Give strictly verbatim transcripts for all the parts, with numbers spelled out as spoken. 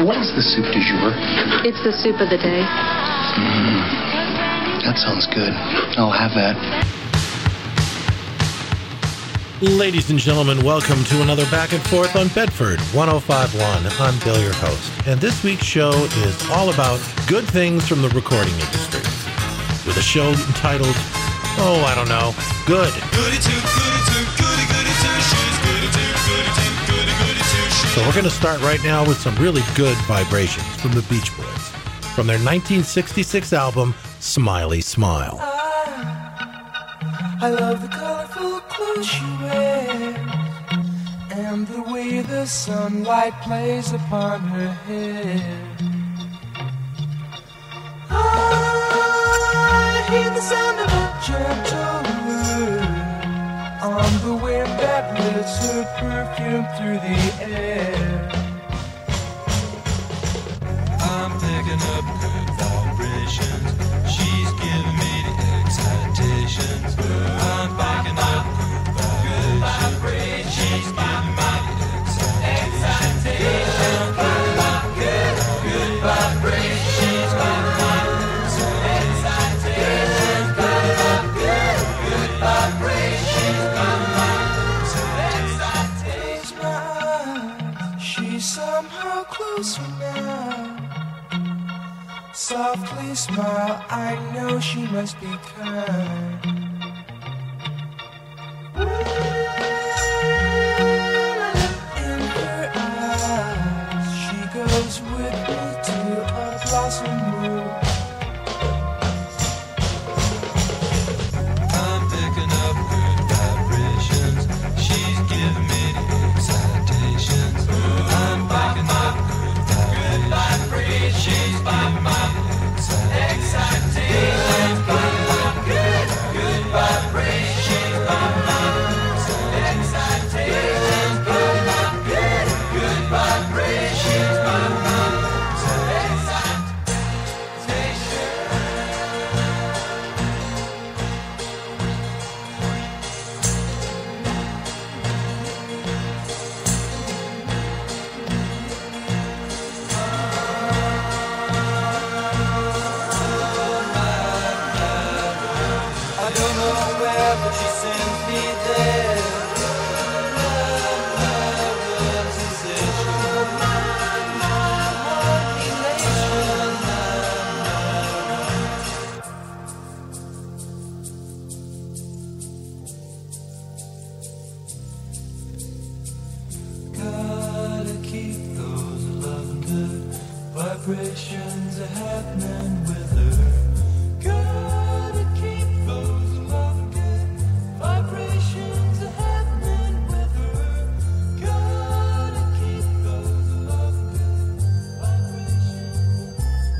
What is the soup du jour? It's the soup of the day. Mm, that sounds good. I'll have that. Ladies and gentlemen, welcome to another Back and Forth on Bedford one oh five point one. I'm Bill, your host, and this week's show is all about good things from the recording industry, with a show entitled, oh, I don't know, Good. Goody two, goody two, goody goody two shoes, goody two, goody two, goody goody two shoes. So we're going to start right now with some really good vibrations from the Beach Boys, from their nineteen sixty-six album, Smiley Smile. I, I love the colorful clothes she wears, and the way the sunlight plays upon her hair. I hear the sound of a gentle word on the wind that lifts her perfume through the air. I'm picking up good vibrations. She's giving me the excitations. I'm picking up good vibrations. She's giving me the excitations. I'm picking up good, good vibrations. She's giving me the excitations. Picking up good, good vibrations. She's giving me the excitations. She's somehow closer now. Softly smile, I know she must be kind. In her eyes, she goes with me to a blossom room. I'm picking up good vibrations. She's giving me the excitations. I'm picking up good vibrations. She's giving me excitations. Picking up good, good vibrations. Excitations. Picking up good, good vibrations. I don't know where, but she sends me there. Love, love, love, sensation. Love, love, elation. Gotta keep those loving good vibrations are happening with her. Gotta keep those loving good vibrations are happening with her. Gotta keep those loving good vibrations.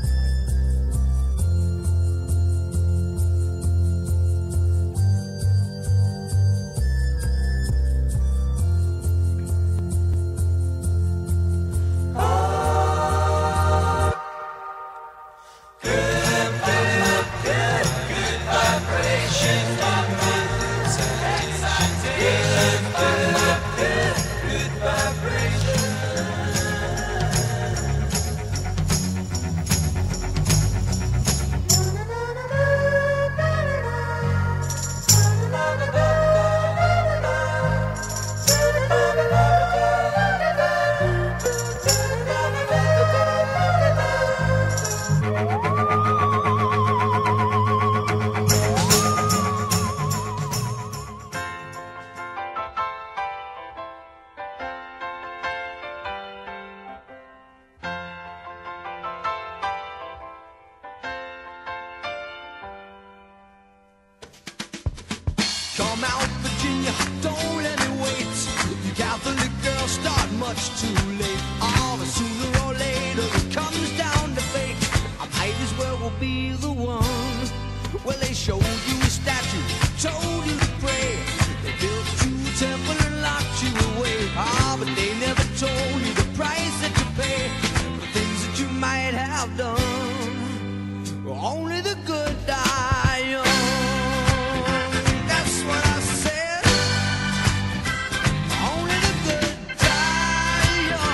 Come out, Virginia, don't let me wait. You Catholic girls start much too late. Oh, but sooner or later it comes down to fate. I might as well will be the one. Well, they showed you a statue, told you to pray. They built you a temple and locked you away. Ah, but they never told you the price that you pay for the things that you might have done. Only the good die young. That's what I said. Only the good die young.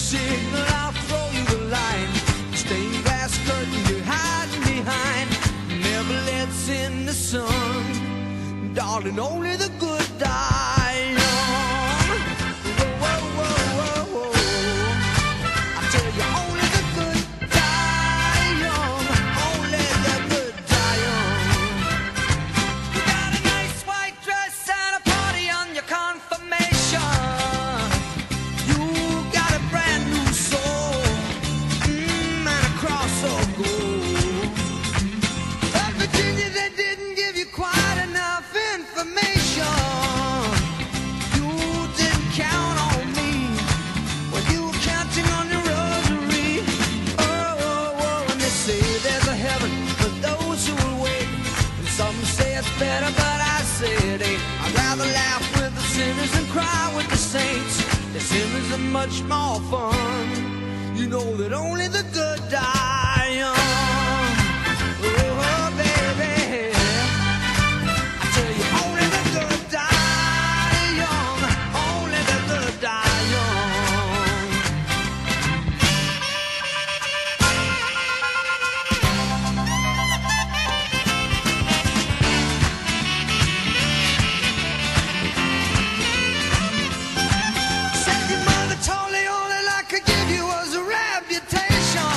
signal, I'll throw you the line. Stained glass curtain you're hiding behind never lets in the sun. Darling, only the good die young. Whoa, whoa, whoa, whoa, whoa. I tell you, only the good die young. Only the good die young. You got a nice white dress and a party on your confirmation. You got a brand new soul, mm, and a cross of gold. But Virginia, they didn't give you quite enough information. You didn't count on me when you were counting on your rosary. Oh, oh, oh, and they say there's a heaven for those who will wait. And some say it's better, but I say it ain't. I'd rather laugh with the sinners and cry with the saints. The sinners are much more fun. You know that only the good die young. Oh, baby, I tell you, only the good die young. Only the good die young. Said your mother told me all that I could give you was a reputation.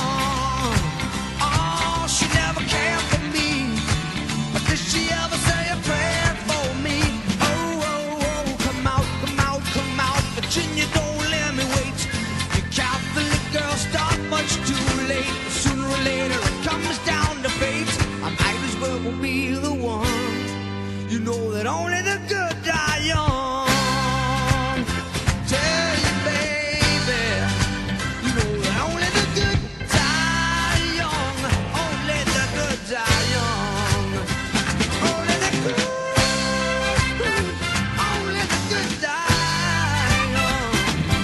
Oh, she never cared for me, but did she ever say a prayer for me? Oh, oh, oh, come out, come out, come out, Virginia, don't let me wait. You Catholic girls start much too late. Sooner or later it comes down to fate. I might as well be the one. You know that only the good die young. Tell you, baby, you know that only the good die young. Only the good die young. Only the good, only the good die young.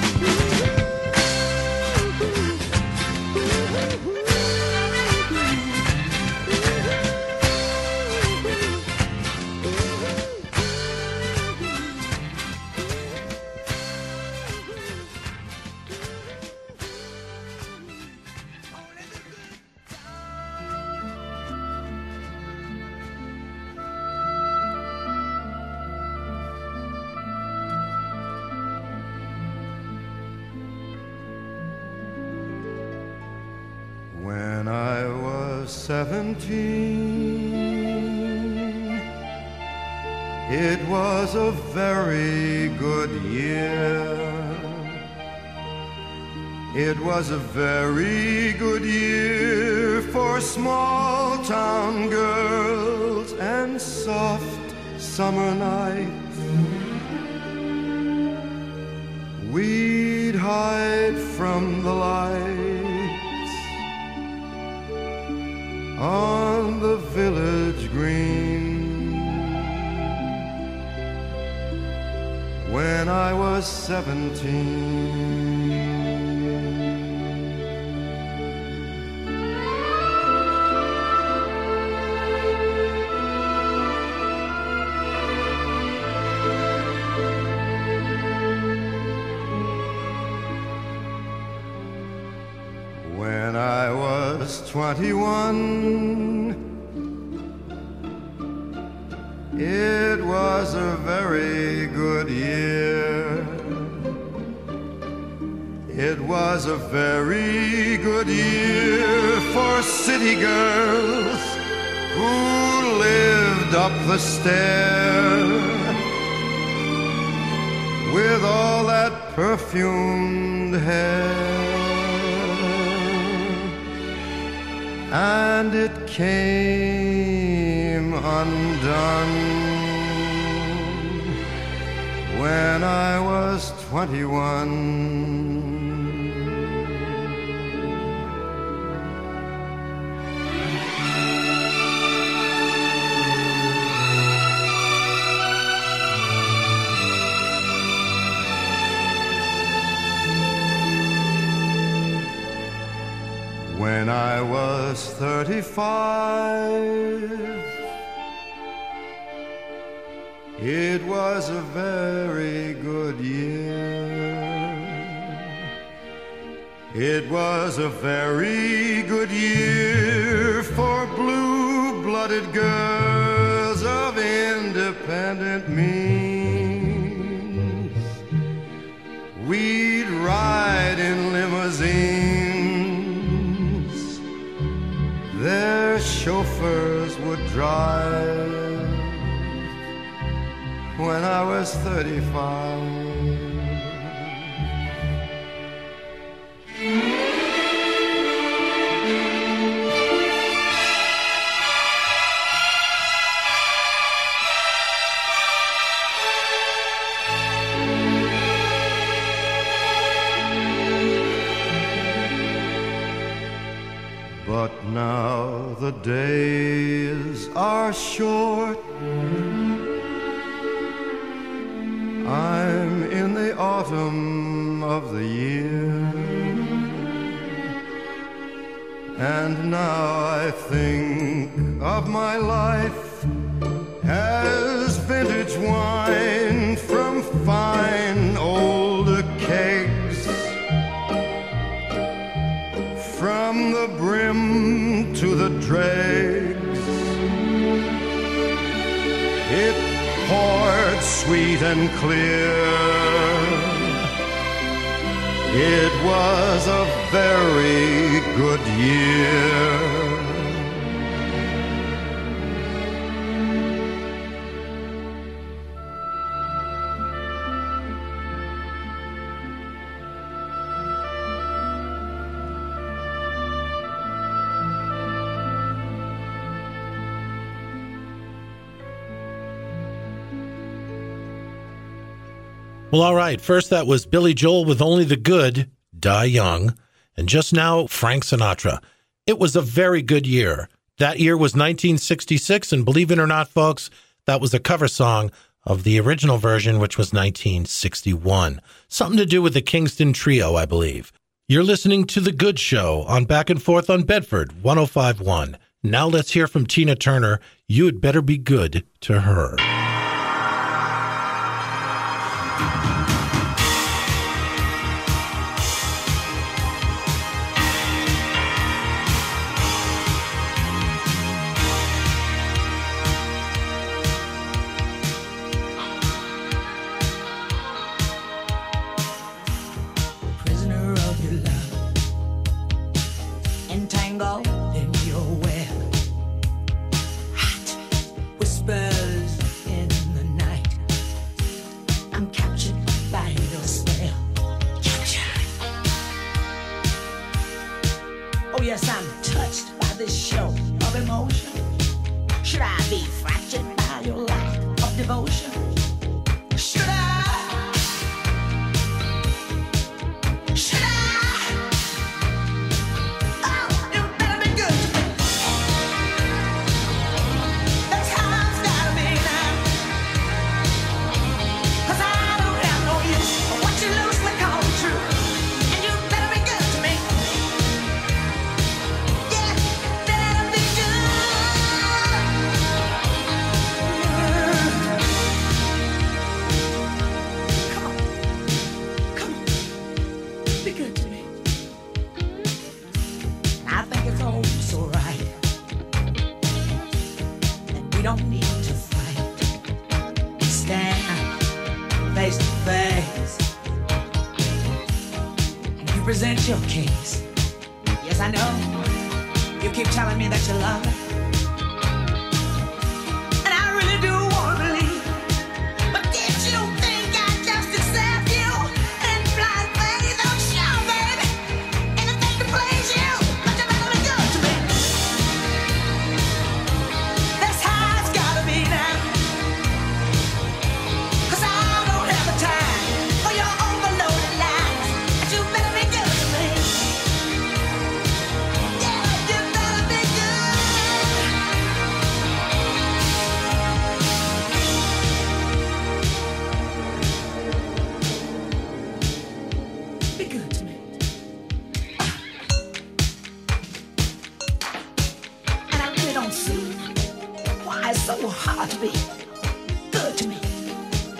When I was seventeen, it was a very good year. It was a very good year for small town girls and soft summer nights. We'd hide from the lights on the village green. When I was seventeen, when I was twenty-one, it was a very good year. It was a very good year for city girls who lived up the stair with all that perfumed hair. And it came undone when I was twenty-one. When I was thirty-five, it was a very good year. It was a very good year for blue-blooded girls of independent means. We'd ride in limousines. Their chauffeurs would drive. When I was thirty-five, but now the days are short. I'm in the autumn of the year, and now I think of my life as vintage wine from fine old kegs, from the brim to the dregs. It poured sweet and clear. It was a very good year. Well, all right. First, that was Billy Joel with Only the Good Die Young. And just now, Frank Sinatra. It was a very good year. That year was nineteen sixty-six, and believe it or not, folks, that was a cover song of the original version, which was nineteen sixty-one. Something to do with the Kingston Trio, I believe. You're listening to The Good Show on Back and Forth on Bedford, one oh five point one. Now let's hear from Tina Turner, You'd Better Be Good to Her.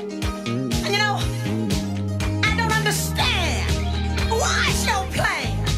Why so plain?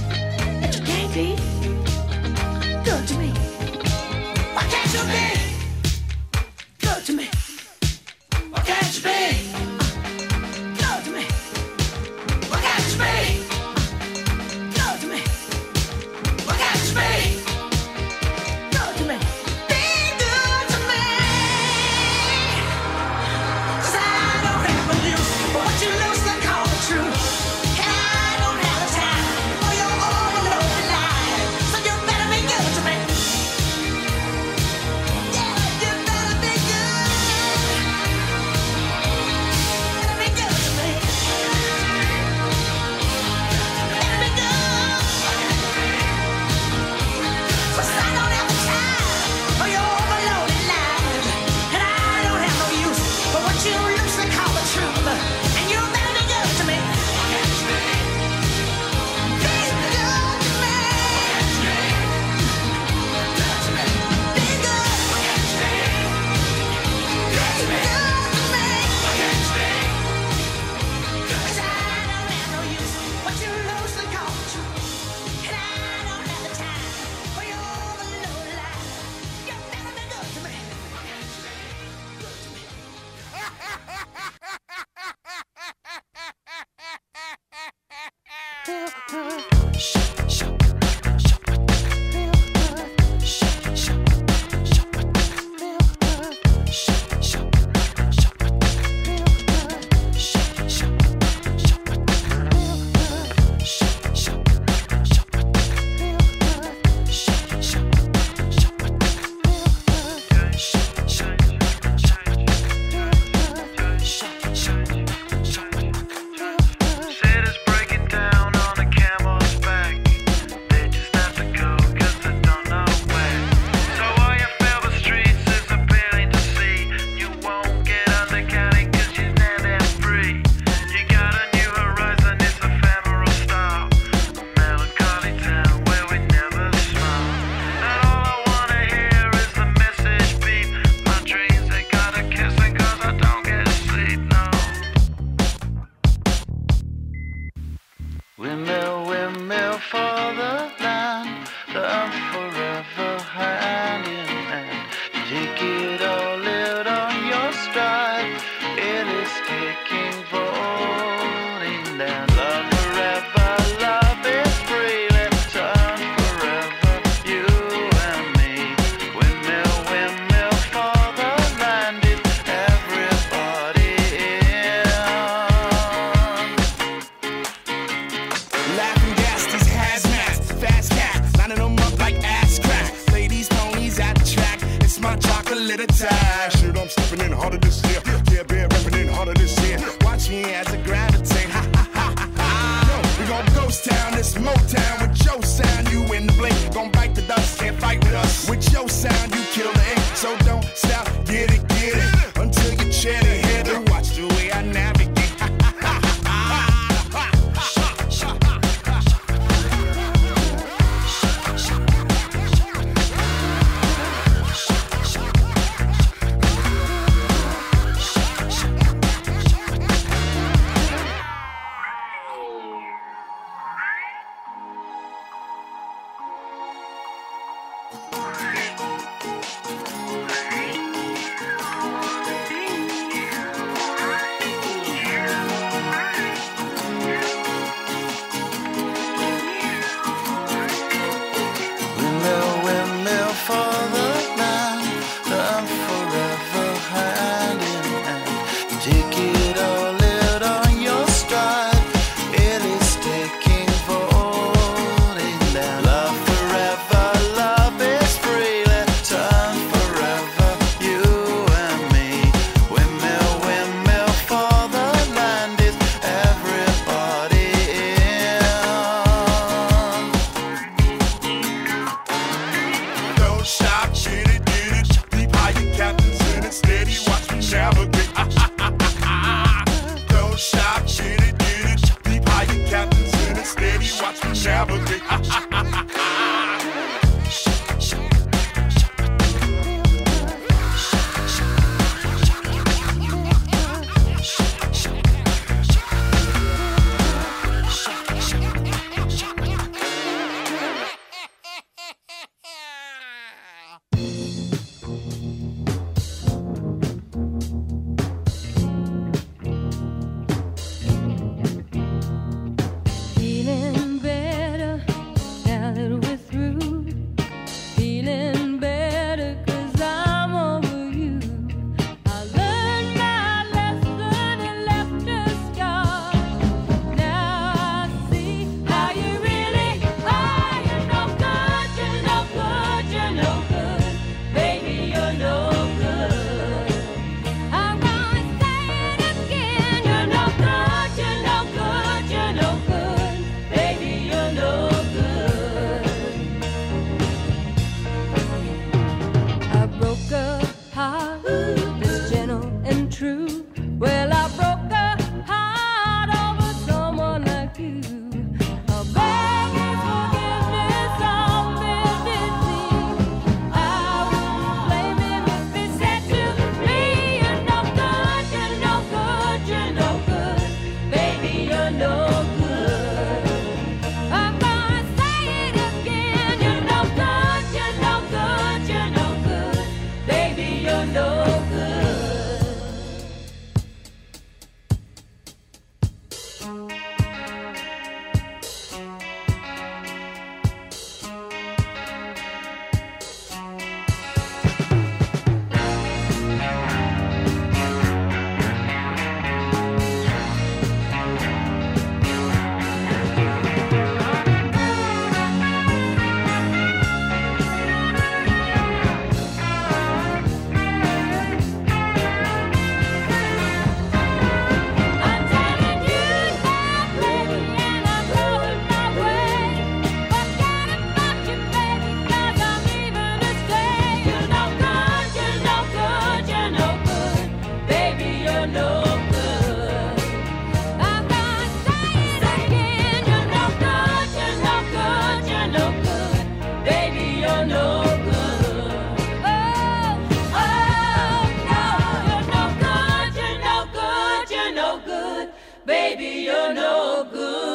baby, you're no good.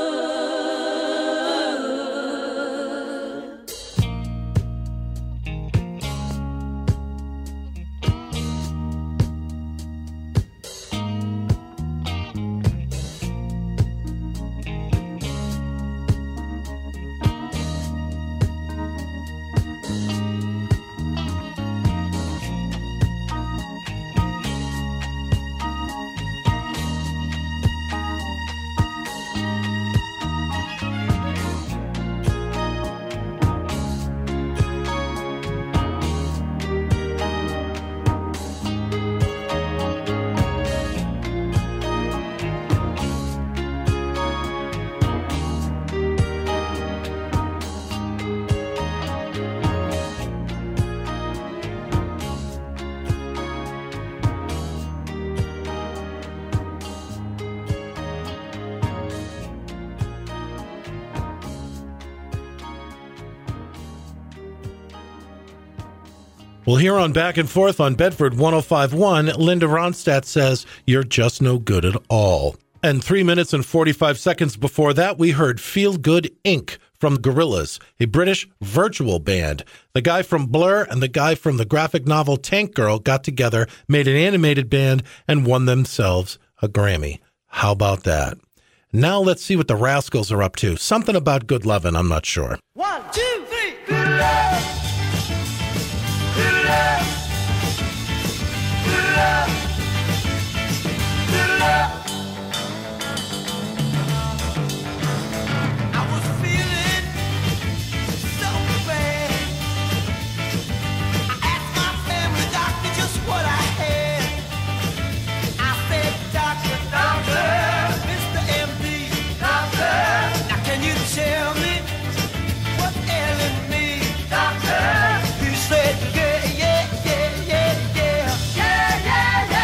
Well, here on Back and Forth on Bedford one oh five point one, Linda Ronstadt says, "You're just no good at all." And three minutes and forty-five seconds before that, we heard Feel Good Incorporated from Gorillaz, a British virtual band. The guy from Blur and the guy from the graphic novel Tank Girl got together, made an animated band, and won themselves a Grammy. How about that? Now let's see what the Rascals are up to. Something about Good Lovin', I'm not sure. One, two, three. Good love. Good love. Good love. Good love. I was feeling so bad. I asked my family doctor just what I had. I said, Doctor, doctor, Mister M D, doctor, now can you tell me what's ailing me, doctor? He said, yeah, yeah, yeah, yeah, yeah, yeah, yeah, yeah.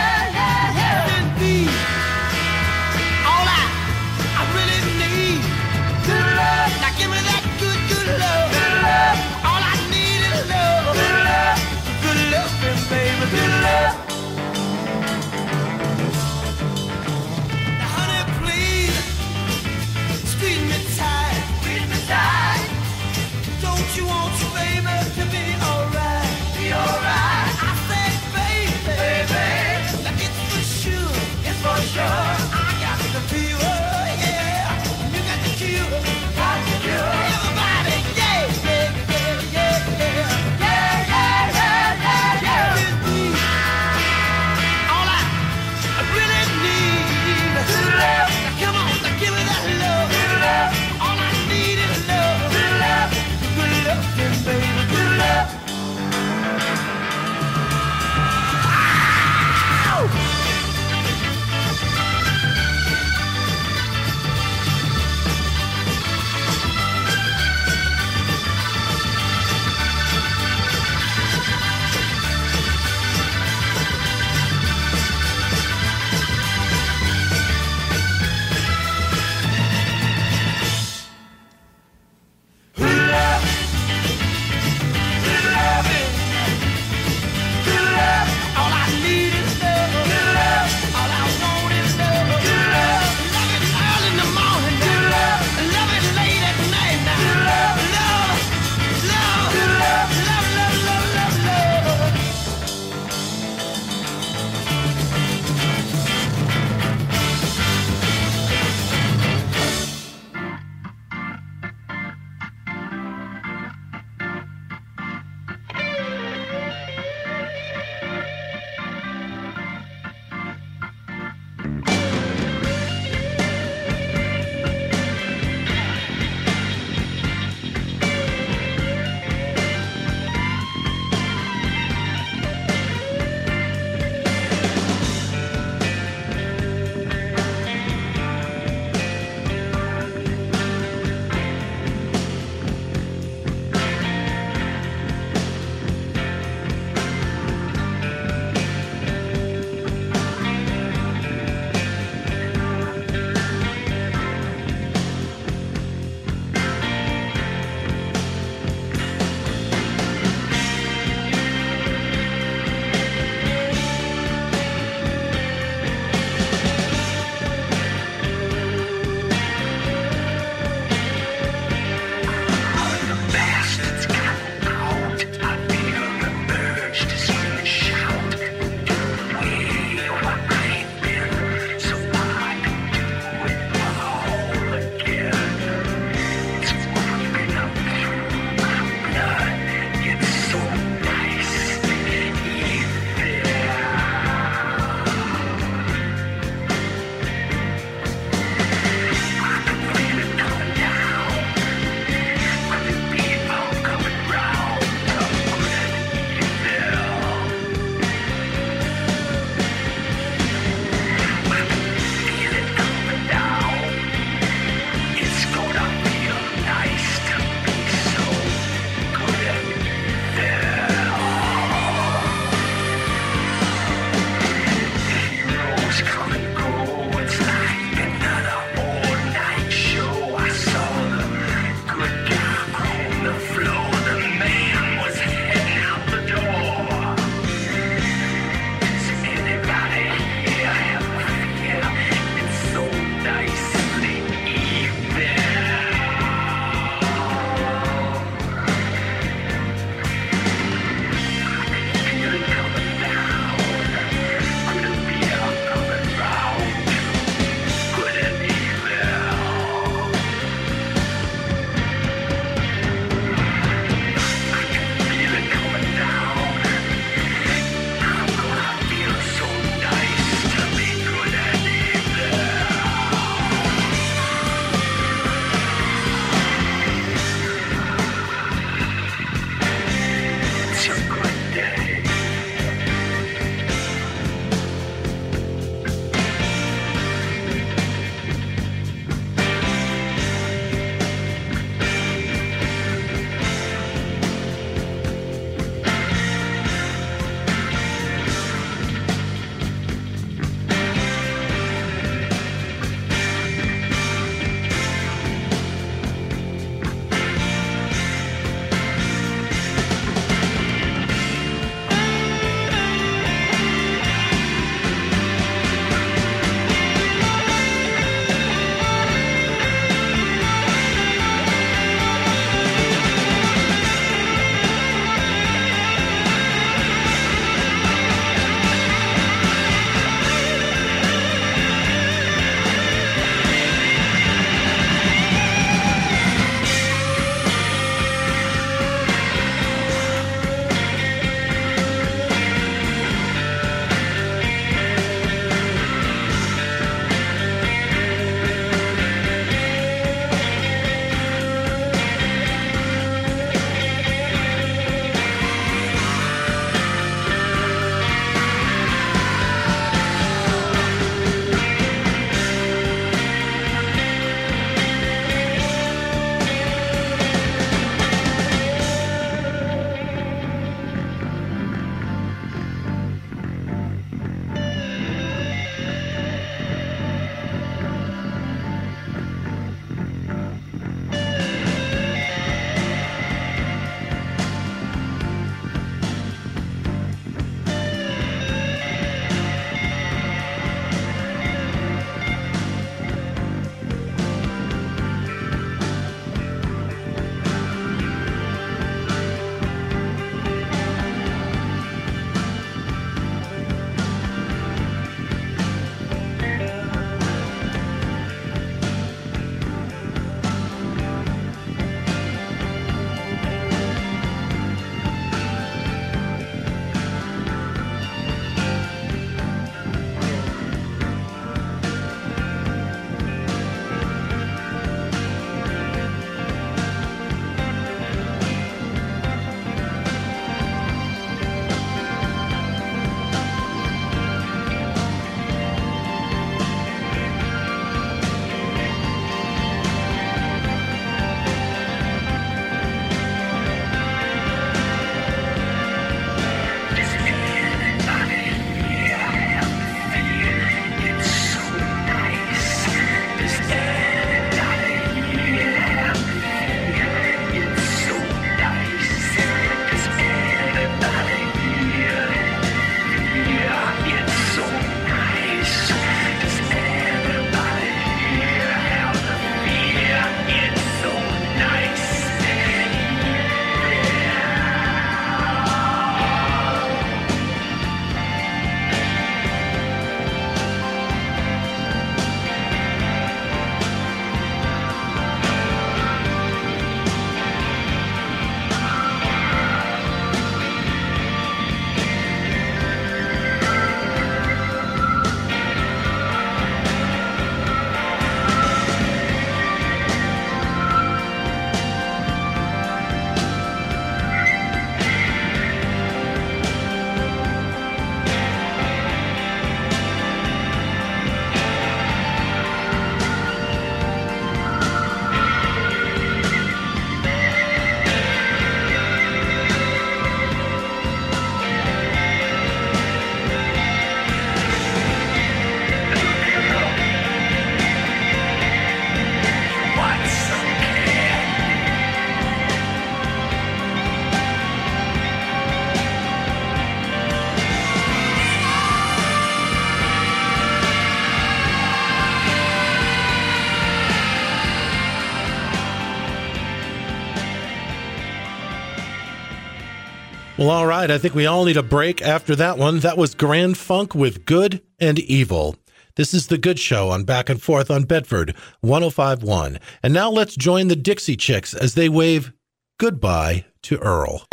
Well, all right. I think we all need a break after that one. That was Grand Funk with Good and Evil. This is The Good Show on Back and Forth on Bedford one oh five point one. And now let's join the Dixie Chicks as they wave goodbye to Earl.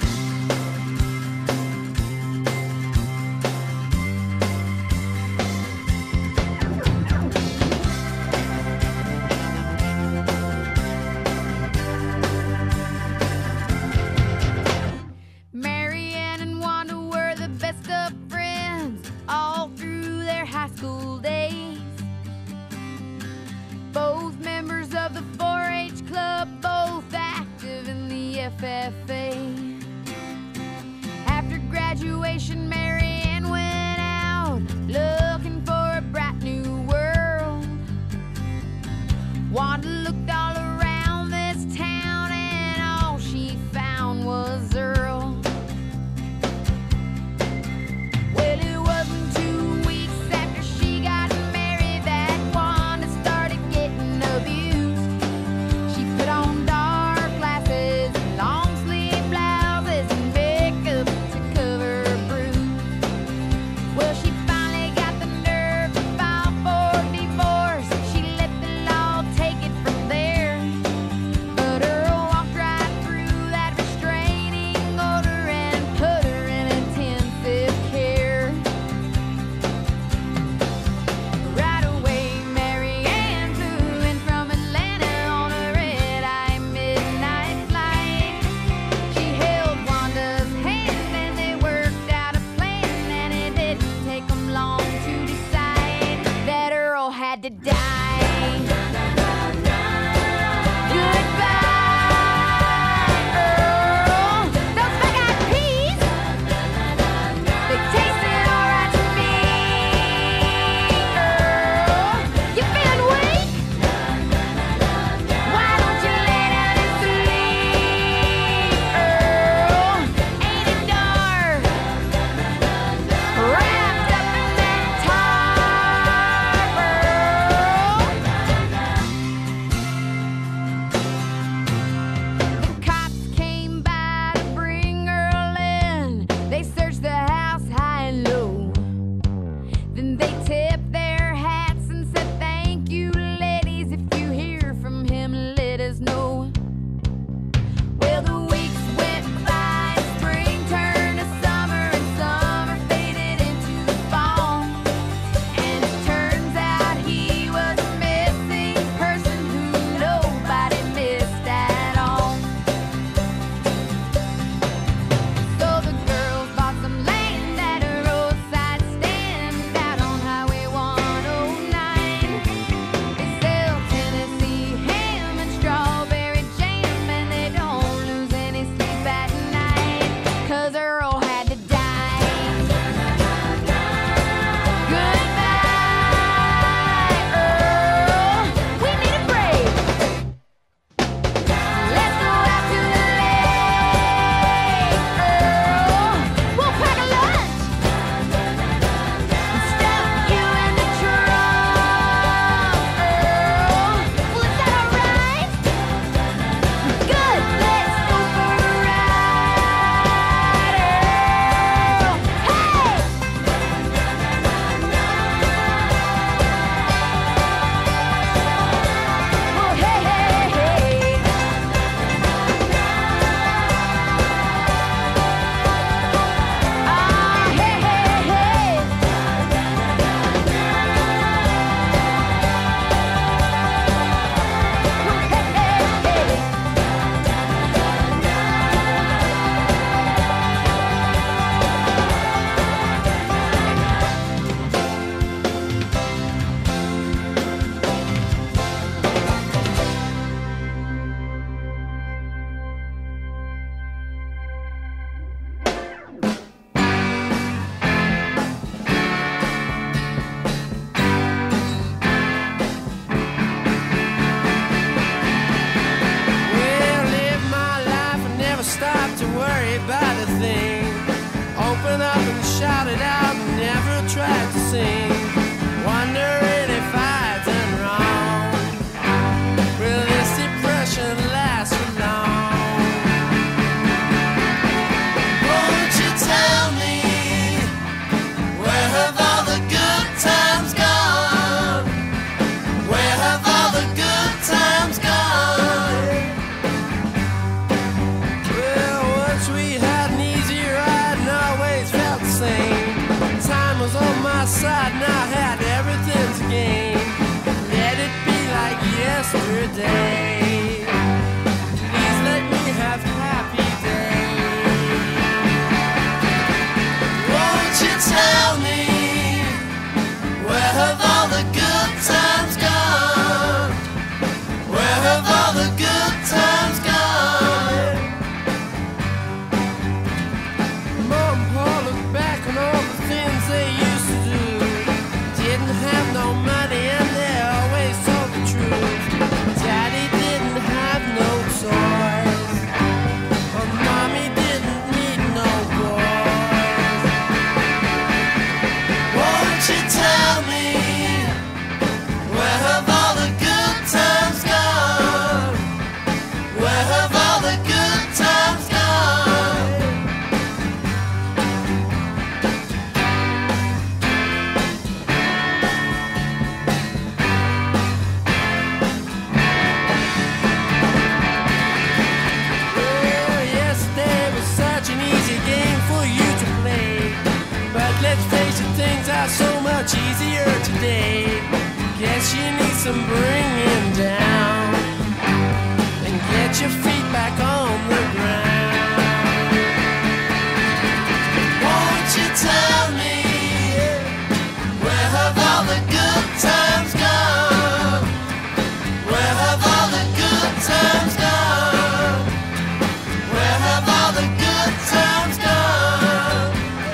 F F A. After graduation, Mary Ann went out looking for a bright new world. Wanda looked all around this town and all she found was Earl. Well, it wasn't two weeks after she got married that Wanda started getting abused. She put on dark glasses, long sleeve blouses, and makeup to cover her bruise. Well, she finally got the nerve to file for divorce. She let the law take it from there. But Earl walked right through that restraining order and put her in intensive care. Right away, Mary Ann flew in from Atlanta on a red-eye midnight flight. She held Wanda's hand and they worked out a plan, and it didn't take them long to decide that Earl had to die. Goodbye, Earl. Those bug-eyed peas, they tasted alright to me. Earl, you feeling weak? Why don't you lay down and sleep? Earl, ain't it dark? Wrapped up in that tarp, Earl. The cops came by to bring Earl in. They searched the house high and low. Then they tipped their hats and said, "Thank you, ladies. If you hear from him, let us know." Well, the weeks went by, spring turned to summer, and summer faded into fall. And it turns out he was a missing person who nobody missed at all. So the girls bought some land at a roadside stand out on Highway one oh nine. They sell Tennessee ham and strawberry jam, and they don't lose any sleep at night, 'cause Earl had to die. Goodbye, Earl. We need a break. Let's go out to the lake, Earl. We'll pack a lunch and stuff you in the trunk, Earl. Well, is that all right? Good. Let's go for a ride, Earl. Hey! Oh, hey, hey, hey. Ah, hey, hey, hey. Oh, hey, hey, hey. Well, live my life and never stop to worry about a thing. Open up and shout it out and never try to sing. Wondering if I've done wrong. Will this depression last for long? Oh, yesterday. Please let me have happy days. Won't you tell me, where have all the good times gone? Where have all the good times gone? Mom and Pa look back on all the things they used to do. Didn't have no money and they always told the truth. Daddy didn't have no toys, and Mommy didn't need no boys. Won't you tell me, where have all the good times gone? Where have all the good times gone? Oh, yesterday was such an easy game for you to play. But let's face it, things are so much easier today. Guess you need some bringing down and get your feet back on the ground. Won't you tell me, where have all the good times gone? Where have all the good times gone? Where have all the good times gone?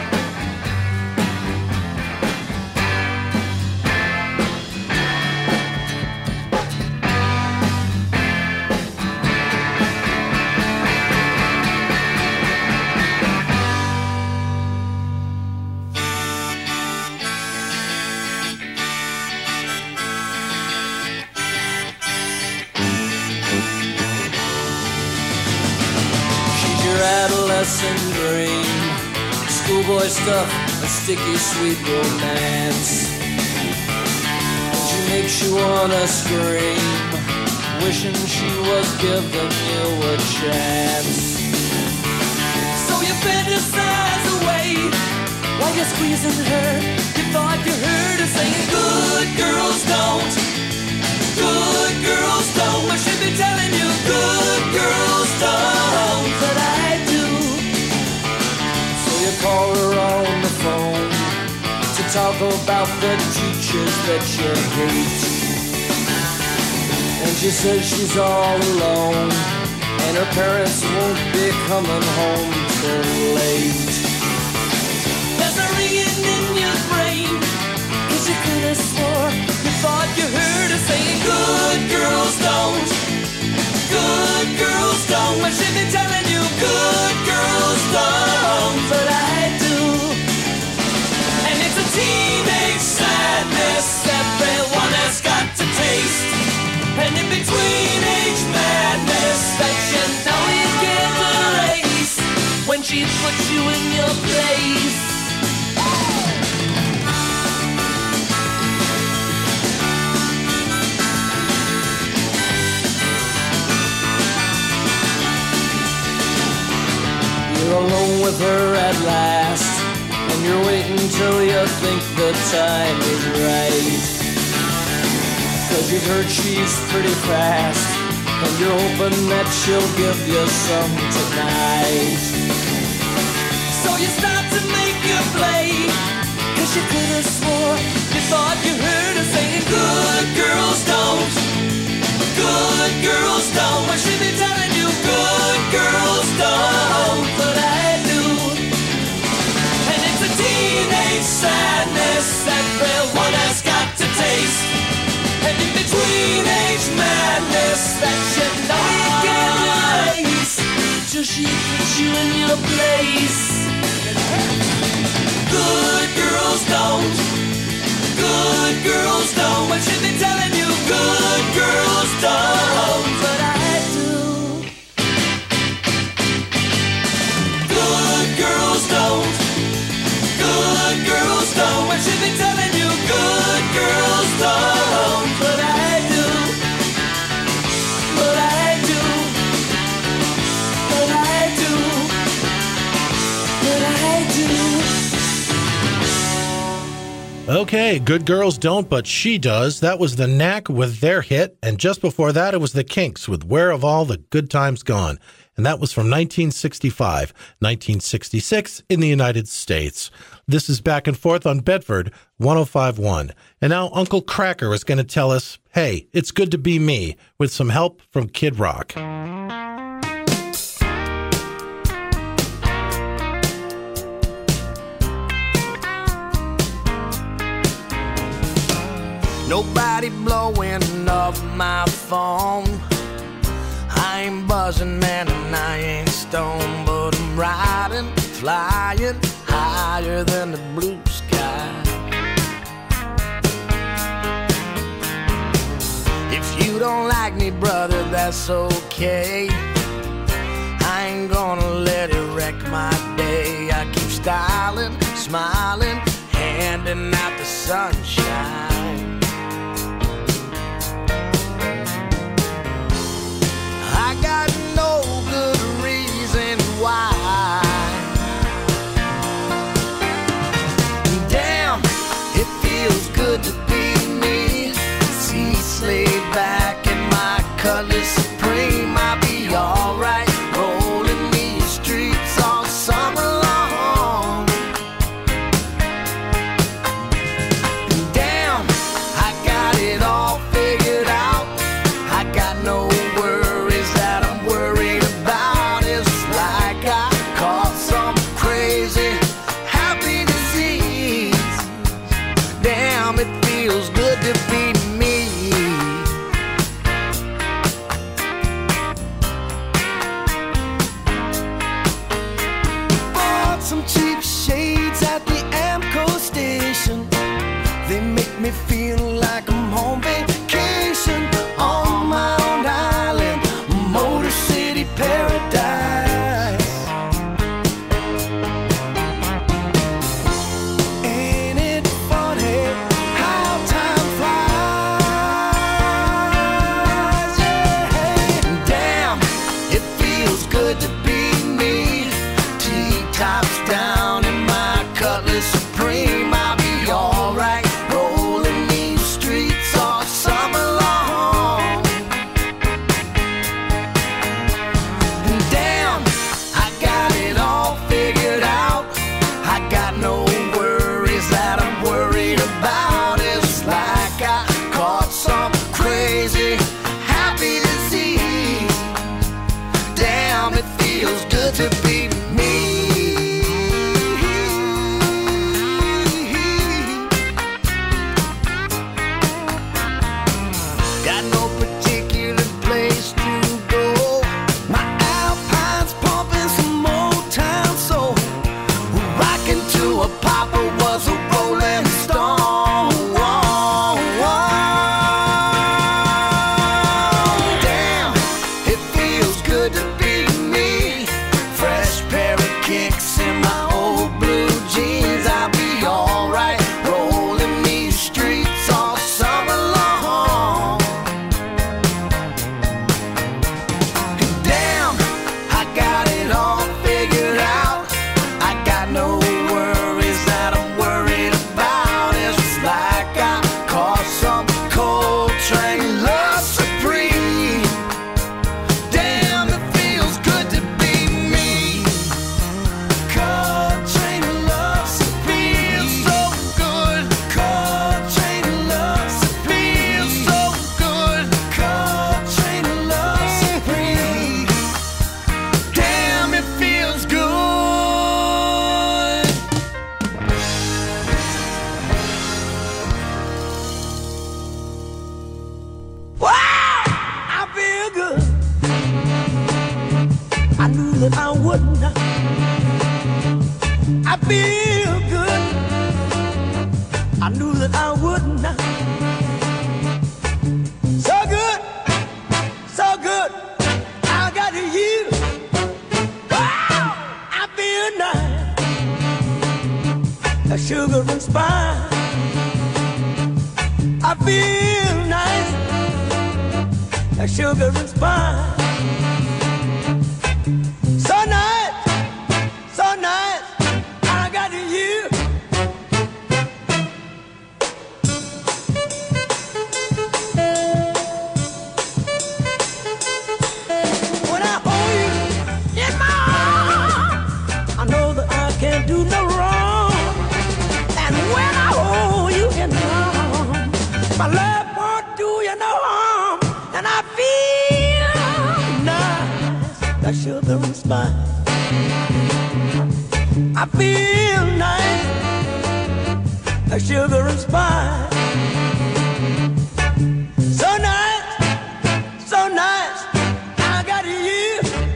She's your adolescent dream, schoolboy stuff, a sticky sweet romance. She makes you wanna scream, wishing she was giving you a chance. So you fantasize away while you're squeezing her. You thought you heard her saying, good girls don't, good girls don't. I should be telling you, good girls don't, but I do. So you call her on the phone to talk about the teachers that you hate. And she says she's all alone, and her parents won't be coming home till late. There's a ringing in your brain, cause you could have swore you thought you heard her saying, good girls don't, good girls don't. I should be telling you, good girls don't, but I do. And it's a teenage sadness everyone has got to taste. And in between age madness that you know you can't erase, when she puts you in your place. You're alone with her at last, and you're waiting till you think the time is right. Cause you've heard she's pretty fast, and you're hoping that she'll give you some tonight. So you start to make your play, cause you could have swore you thought you heard her saying, good girls don't, good girls don't. I should be telling you, good girls don't, but I do. And it's a teenage sadness everyone has got to taste. And in between age madness that you know you can't erase, till she puts you in your place. Good girls don't, good girls don't. I should be telling you, good girls don't, but I do. Good girls don't, good girls don't. I should be telling you, good girls don't, but I do, but I do, but I do, but I do. Okay, Good Girls Don't, But She Does. That was The Knack with their hit. And just before that, it was The Kinks with Where Have All the Good Times Gone? And that was from nineteen sixty-five, nineteen sixty-six in the United States. This is Back and Forth on Bedford one oh five point one. And now Uncle Cracker is going to tell us, hey, it's good to be me, with some help from Kid Rock. Nobody blowing up my phone. I ain't buzzing, man, and I ain't stoned, but I'm riding, flying higher than the blue sky. If you don't like me, brother, that's okay. I ain't gonna let it wreck my day. I keep styling, smiling, handing out the sunshine. I got no good reason why. Damn, it feels good to be me. Seats laid back in my Cutlass Supreme. I'll be alright, rolling these streets all summer long. Damn, I got it all figured out. I got no worries that I'm worried about. It's like I caught some crazy happy disease. Damn, it feels good to be me. Bought some cheap shades at the Amco station. They make me feel like I'm home vacation on my own island, Motor City paradise. Ain't it funny how time flies? Yeah. Damn, it feels good to be me. T-tops down in my Cutlass Supreme. I'll be alright, rolling these streets all summer long. And damn, I got it all figured out. I got no worries that I'm worried about. It's like I caught some crazy happy disease. Damn, it feels good to be me. Got no particular place to go. My Alpine's pumping some Motown soul. Rocking to a Papa was a Rolling Stone. Damn, it feels good to be me. Fresh pair of kicks in my old blue jeans. I'll be alright, rolling these streets all summer long. Damn, I got it all figured out. I got no worries that I'm worried about. It's like I caught some Coltrane love supreme. Damn, it feels good to be me. Coltrane love supreme, so good. Coltrane love supreme, so good. Coltrane love supreme. Damn, it feels good. Wow, I feel good. I knew that I wouldn't. I feel good. I knew that I wouldn't. So good, so good. I got you. Wow, I feel nice. A sugar and spice. I feel nice. A sugar and spice. So nice, so nice. I got you. My love won't do you no harm, and I feel nice like sugar and spice. I feel nice like sugar and spice. So nice, so nice, I got you.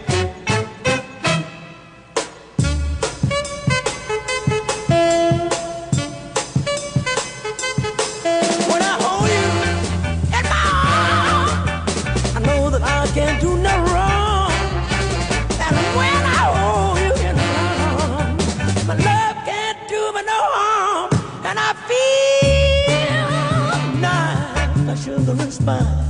When I hold you in my arms, I know that I can't do no wrong. And when I hold you in my arms, my love can't do me no harm. And I feel nice like sugar and spice.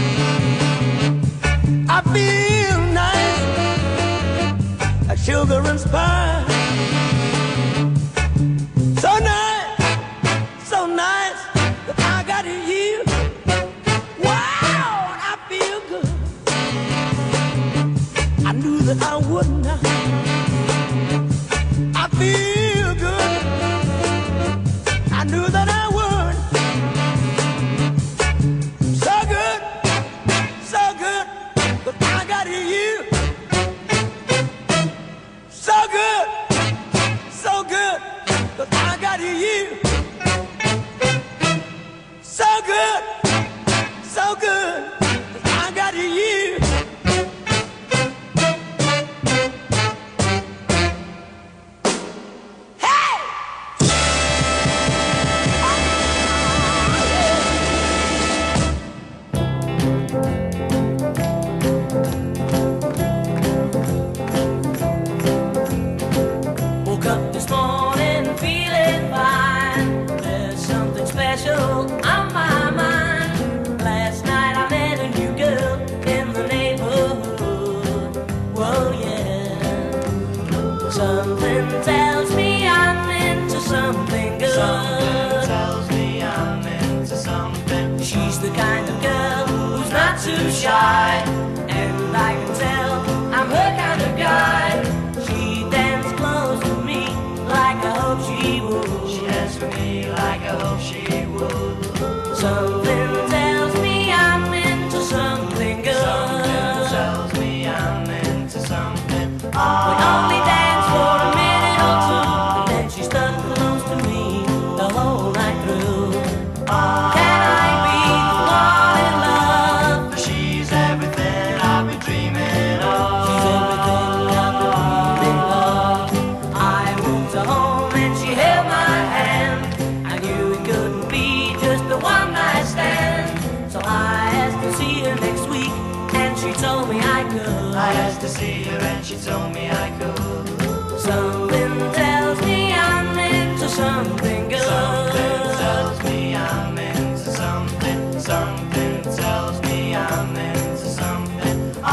I feel nice like sugar and spice. So nice, so nice that I got you. Wow, I feel good. I knew that I wouldn't. I feel good. I knew that I would. So good, so good, but I got you. So good, so good, but I got you. So good, so good, but I got you. Woke up this morning feeling fine. There's something special on my mind. Last night I met a new girl in the neighborhood. Whoa, yeah. Something tells me I'm into something good. Something tells me I'm into something. She's the kind of girl who's not too shy, and I can tell I'm her kind of guy. She danced close to me like I hope she would. She danced with me like I hope she would. Something tells me I'm into something good. Something tells me I'm into something. We only danced for a minute or two, and then she stuck close to me the whole night through. Can I be the one in love? She's everything I've been dreaming of. She's everything I've been dreaming of. I moved her home and she held my hand. I knew it couldn't be just the one night stand. So I asked to see her next week, and she told me I could. I asked to see her and she told me I could. Something tells me I'm into something good. Something tells me I'm into something. Something tells me I'm into something. Ah.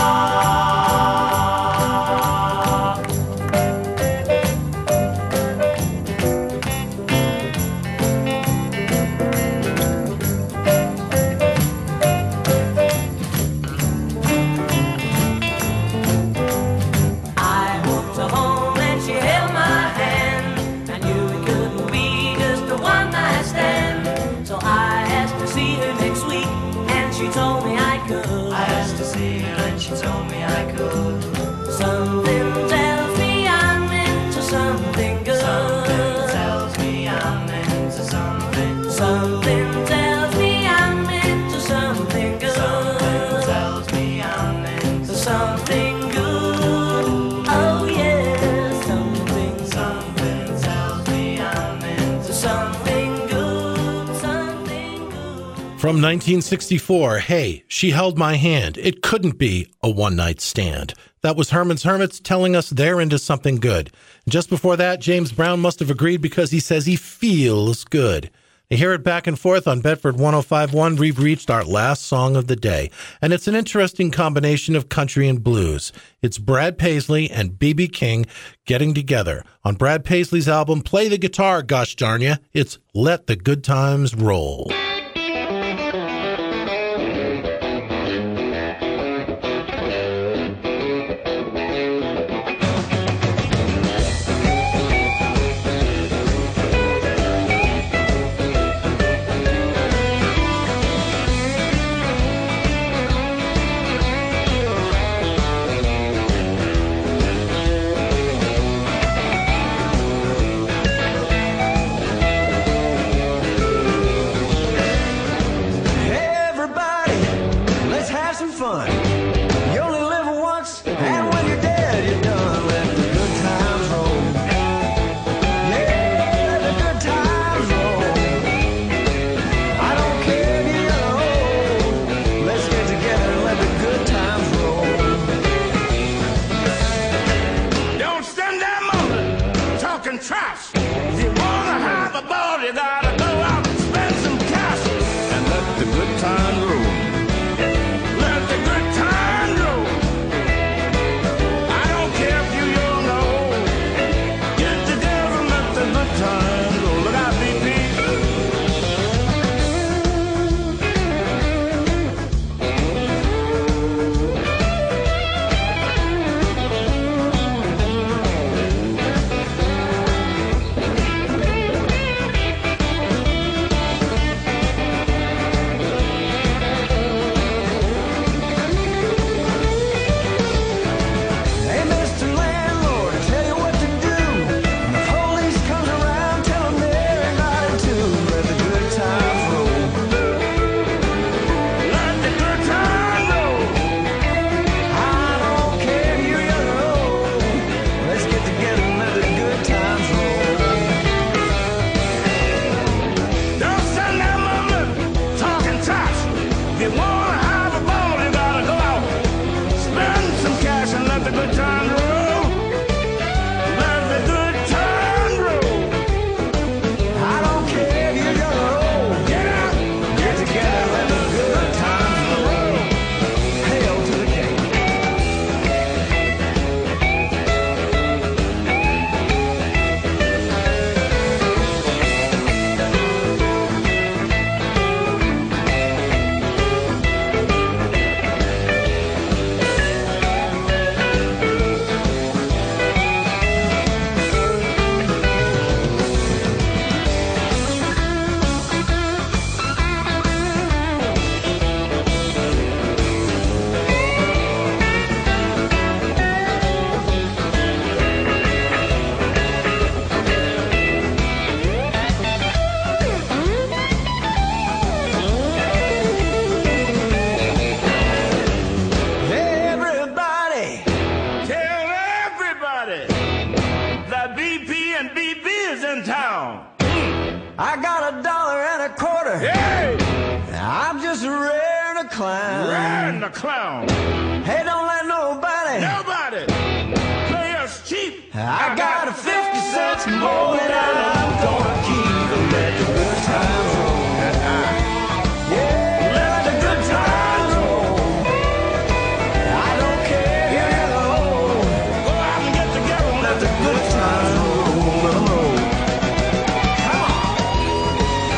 I walked her home and she held my hand. I knew it couldn't be just a one night stand. So I asked to see her next week, and she told me I could. I asked to see her and she told me I could. Something tells me I'm into something good. Something tells me I'm into something. Something tells me I'm into something good. Something tells me I'm into something good. Oh yeah, something. Something tells me I'm into something good. Something good. From nineteen sixty-four, Hey, She Held My Hand. It couldn't be a one-night stand. That was Herman's Hermits telling us they're into something good. Just before that, James Brown must have agreed because he says he feels good. You hear it back and forth on Bedford one oh five point one. We've reached our last song of the day, and it's an interesting combination of country and blues. It's Brad Paisley and B B King getting together. On Brad Paisley's album, Play the Guitar, gosh darn ya, it's Let the Good Times Roll. clown. Riding the clown. Hey, don't let nobody, Nobody play us cheap. I got a fifty cents more than I'm gonna keep. Let the good times roll. Yeah, let the good times roll. I don't care, you know. Go out and get together. Let the good times roll. roll. Come on.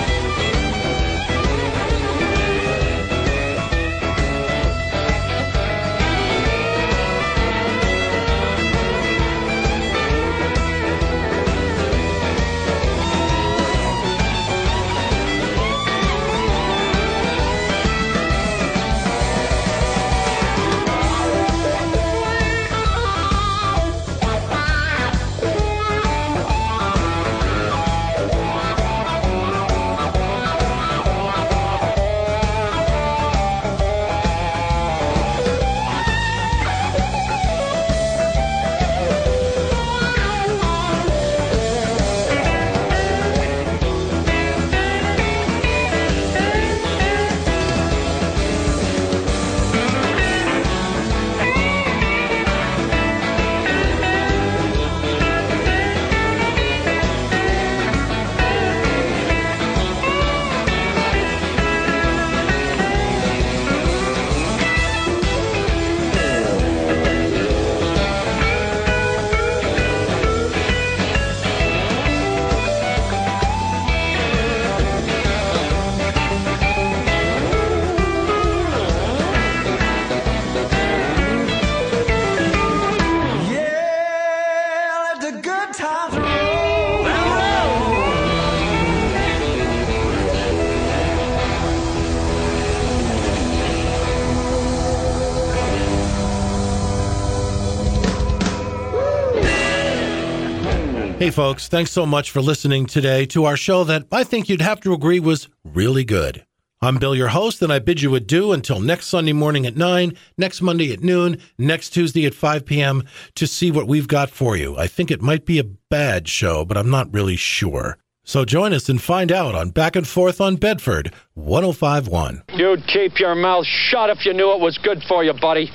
Yeah, let the good times roll. Hey, folks, thanks so much for listening today to our show that I think you'd have to agree was really good. I'm Bill, your host, and I bid you adieu until next Sunday morning at nine, next Monday at noon, next Tuesday at five p.m. to see what we've got for you. I think it might be a bad show, but I'm not really sure. So join us and find out on Back and Forth on Bedford, one oh five point one. You'd keep your mouth shut if you knew it was good for you, buddy.